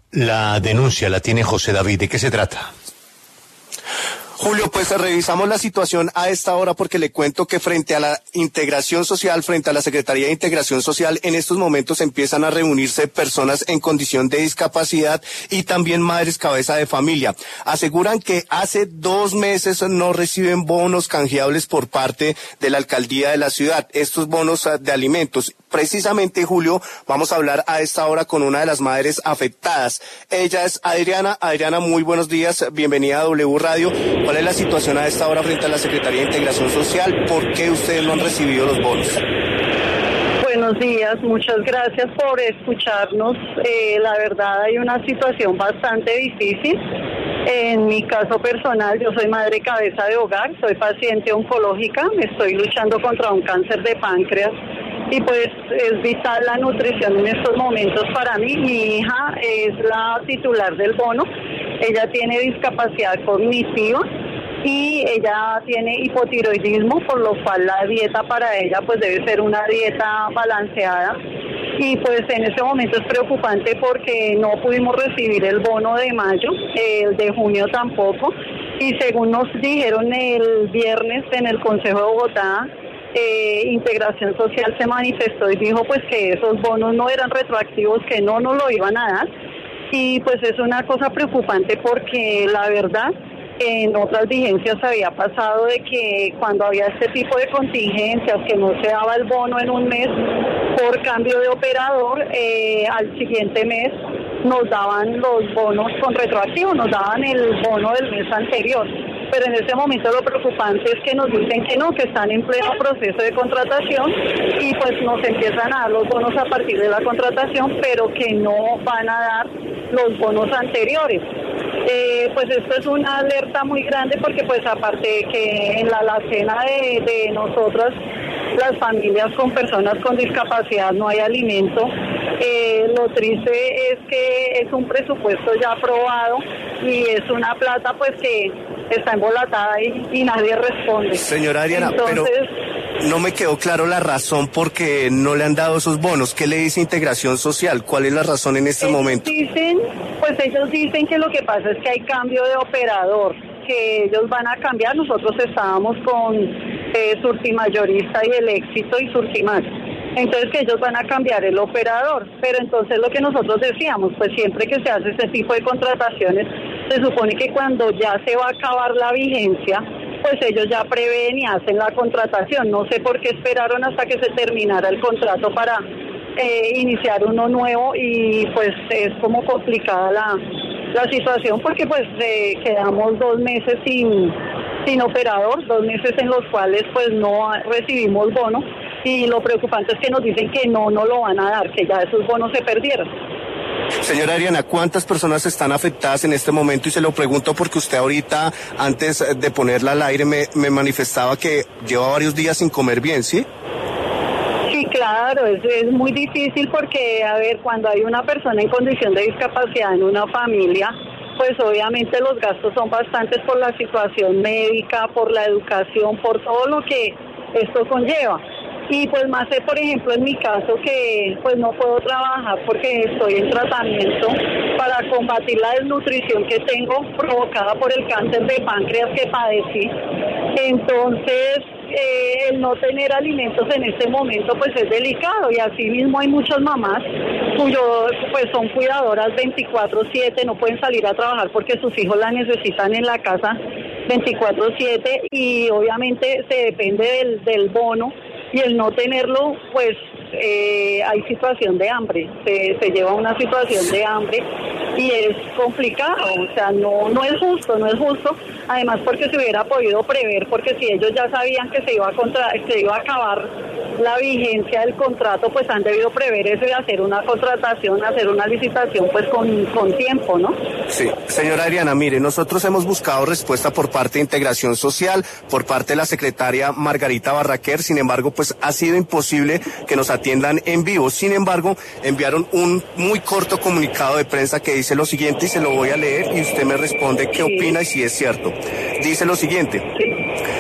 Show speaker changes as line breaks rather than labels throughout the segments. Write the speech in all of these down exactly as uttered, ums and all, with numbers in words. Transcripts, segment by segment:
La denuncia la tiene José David. ¿De qué se trata?
Julio, pues revisamos la situación a esta hora porque le cuento que frente a la integración social, frente a la Secretaría de Integración Social, en estos momentos empiezan a reunirse personas en condición de discapacidad y también madres cabeza de familia. Aseguran que hace dos meses no reciben bonos canjeables por parte de la alcaldía de la ciudad, estos bonos de alimentos. Precisamente, Julio, vamos a hablar a esta hora con una de las madres afectadas. Ella es Adriana. Adriana, muy buenos días, bienvenida a W Radio. ¿Cuál es la situación a esta hora frente a la Secretaría de Integración Social? ¿Por qué ustedes no han recibido los bonos?
Buenos días, muchas gracias por escucharnos. Eh, la verdad hay una situación bastante difícil. En mi caso personal, yo soy madre cabeza de hogar, soy paciente oncológica, me estoy luchando contra un cáncer de páncreas y pues es vital la nutrición en estos momentos para mí. Mi hija es la titular del bono, ella tiene discapacidad cognitiva y ella tiene hipotiroidismo, por lo cual la dieta para ella pues debe ser una dieta balanceada. Y pues en este momento es preocupante porque no pudimos recibir el bono de mayo, el de junio tampoco, y según nos dijeron el viernes en el Consejo de Bogotá, eh, Integración Social se manifestó y dijo pues que esos bonos no eran retroactivos, que no nos lo iban a dar, y pues es una cosa preocupante porque la verdad en otras vigencias había pasado de que cuando había este tipo de contingencias, que no se daba el bono en un mes por cambio de operador, eh, al siguiente mes nos daban los bonos con retroactivo, nos daban el bono del mes anterior. Pero en este momento lo preocupante es que nos dicen que no, que están en pleno proceso de contratación y pues nos empiezan a dar los bonos a partir de la contratación, pero que no van a dar los bonos anteriores. Eh, pues esto es una alerta muy grande porque pues aparte de que en la alacena de, de nosotras, las familias con personas con discapacidad, no hay alimento, eh, lo triste es que es un presupuesto ya aprobado y es una plata pues que está embolatada y, y nadie responde.
Señora Adriana,
Entonces,
pero no me quedó claro la razón por qué no le han dado esos bonos. ¿Qué le dice Integración Social? ¿Cuál es la razón en este momento?
Dicen, pues ellos dicen que lo que pasa es que hay cambio de operador, que ellos van a cambiar. Nosotros estábamos con eh, Surtimayorista y El Éxito y Surtimax. Entonces que ellos van a cambiar el operador, pero entonces lo que nosotros decíamos, pues siempre que se hace este tipo de contrataciones, se supone que cuando ya se va a acabar la vigencia, pues ellos ya prevén y hacen la contratación. No sé por qué esperaron hasta que se terminara el contrato para eh, iniciar uno nuevo y pues es como complicada la, la situación porque pues eh, quedamos dos meses sin, sin operador, dos meses en los cuales pues no recibimos bono. Y lo preocupante es que nos dicen que no, no lo van a dar, que ya esos bonos se perdieron.
Señora Adriana, ¿cuántas personas están afectadas en este momento? Y se lo pregunto porque usted ahorita, antes de ponerla al aire, me, me manifestaba que lleva varios días sin comer bien, ¿sí?
Sí, claro, es, es muy difícil porque, a ver, cuando hay una persona en condición de discapacidad en una familia, pues obviamente los gastos son bastantes por la situación médica, por la educación, por todo lo que esto conlleva. Y pues más sé, por ejemplo, en mi caso que pues no puedo trabajar porque estoy en tratamiento para combatir la desnutrición que tengo provocada por el cáncer de páncreas que padecí. Entonces, eh, el no tener alimentos en este momento pues es delicado y así mismo hay muchas mamás cuyos pues son cuidadoras veinticuatro siete, no pueden salir a trabajar porque sus hijos la necesitan en la casa veinticuatro siete y obviamente se depende del, del bono. Y el no tenerlo, pues eh, hay situación de hambre, se, se lleva a una situación de hambre y es complicado, o sea, no no es justo, no es justo, además porque se hubiera podido prever, porque si ellos ya sabían que se iba a contra, se iba a acabar la vigencia del contrato, pues han debido prever eso y hacer una contratación, hacer una licitación pues con, con tiempo, ¿no?
Sí, señora Adriana, mire, nosotros hemos buscado respuesta por parte de Integración Social, por parte de la secretaria Margarita Barraquer, sin embargo, pues ha sido imposible que nos atiendan en vivo. Sin embargo, enviaron un muy corto comunicado de prensa que dice lo siguiente y se lo voy a leer y usted me responde qué opina y si es cierto. Dice lo siguiente.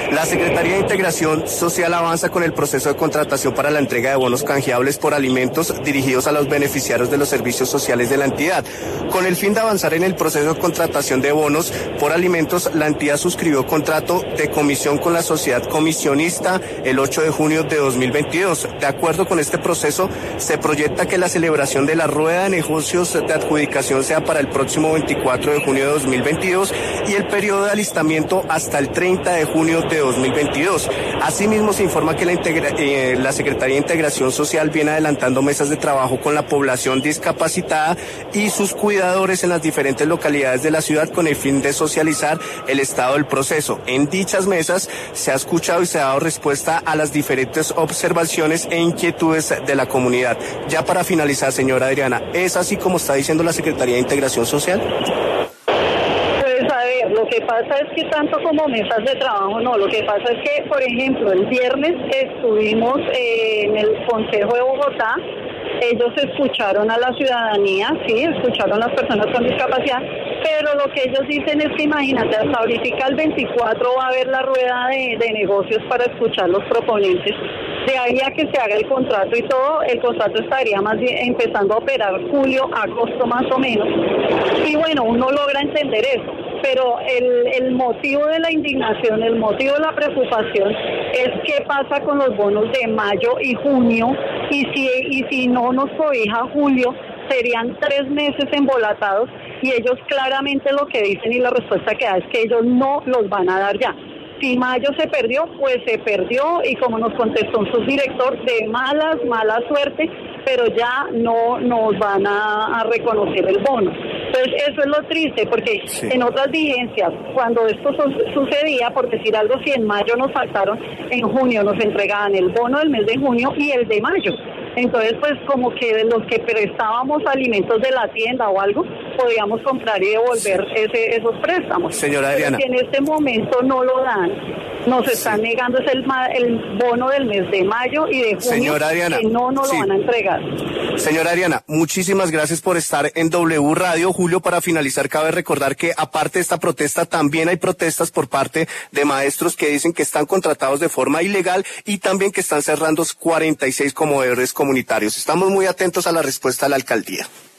La Secretaría de Integración Social avanza con el proceso de contratación para la entrega de bonos canjeables por alimentos dirigidos a los beneficiarios de los servicios sociales de la entidad. Con el fin de avanzar en el proceso de contratación de bonos por alimentos, la entidad suscribió contrato de comisión con la sociedad comisionista el ocho de junio de dos mil veintidós. De acuerdo con este proceso, se proyecta que la celebración de la rueda de negocios de adjudicación sea para el próximo veinticuatro de junio de dos mil veintidós y el periodo de alistamiento hasta el treinta de junio de dos mil veintidós. Asimismo, se informa que la, integra eh, la Secretaría de Integración Social viene adelantando mesas de trabajo con la población discapacitada y sus cuidadores en las diferentes localidades de la ciudad con el fin de socializar el estado del proceso. En dichas mesas se ha escuchado y se ha dado respuesta a las diferentes observaciones e inquietudes de la comunidad. Ya para finalizar, señora Adriana, ¿es así como está diciendo la Secretaría de Integración Social?
Lo que pasa es que tanto como mesas de trabajo, no, lo que pasa es que, por ejemplo, el viernes estuvimos eh, en el Consejo de Bogotá, ellos escucharon a la ciudadanía, sí, escucharon a las personas con discapacidad, pero lo que ellos dicen es que imagínate, hasta ahorita el veinticuatro va a haber la rueda de, de negocios para escuchar los proponentes. De ahí a que se haga el contrato y todo, el contrato estaría más bien empezando a operar julio, agosto más o menos. Y bueno, uno logra entender eso, pero el, el motivo de la indignación, el motivo de la preocupación es qué pasa con los bonos de mayo y junio, y si, y si no nos cobija julio, serían tres meses embolatados, y ellos claramente lo que dicen y la respuesta que da es que ellos no los van a dar ya. Si mayo se perdió, pues se perdió, y como nos contestó un subdirector, de malas, mala suerte, pero ya no nos van a, a reconocer el bono. Entonces eso es lo triste, porque sí, en otras vigencias, cuando esto su sucedía, por decir algo, si en mayo nos faltaron, en junio nos entregaban el bono del mes de junio y el de mayo. Entonces, pues como que de los que prestábamos alimentos de la tienda o algo, podíamos comprar y devolver sí. ese, esos préstamos.
Señora Adriana.
Pero que en este momento no lo dan. Nos están sí. negando es el, el bono del mes de mayo y de junio,
Señora Adriana,
que no nos
sí.
lo van a entregar.
Señora Adriana, muchísimas gracias por estar en W Radio. Julio, para finalizar, cabe recordar que aparte de esta protesta, también hay protestas por parte de maestros que dicen que están contratados de forma ilegal y también que están cerrando cuarenta y seis comedores comunitarios. Estamos muy atentos a la respuesta de la alcaldía.